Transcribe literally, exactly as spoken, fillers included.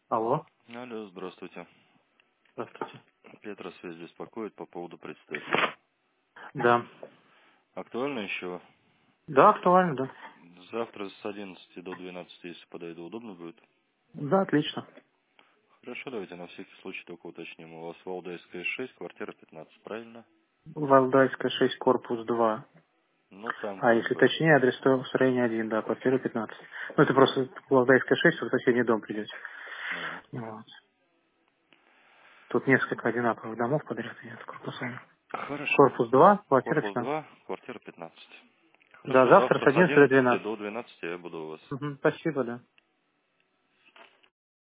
Алло, Алло, здравствуйте. здравствуйте. Петросвязь беспокоит по поводу представителя. Да. Актуально еще? Да, актуально, да. Завтра с одиннадцати до двенадцати, если подойду, удобно будет? Да, отлично. Хорошо, давайте на всякий случай только уточним. У вас Валдайская шесть, квартира пятнадцать, правильно? Валдайская шесть, корпус два. Ну, там А как если бы... точнее, адрес то строение один, да, квартира пятнадцать. Ну, это просто Валдайская шесть, вы в соседний дом придете. Мгм. Вот. Тут несколько одинаковых домов подряд идет корпусами. Хорошо. Корпус два, квартира Корпус пятнадцать. два, квартира пятнадцать. Да, Хорошо, завтра завтра с с одиннадцати до одиннадцати двенадцати. до двенадцати я буду у вас. Мгм, спасибо, да.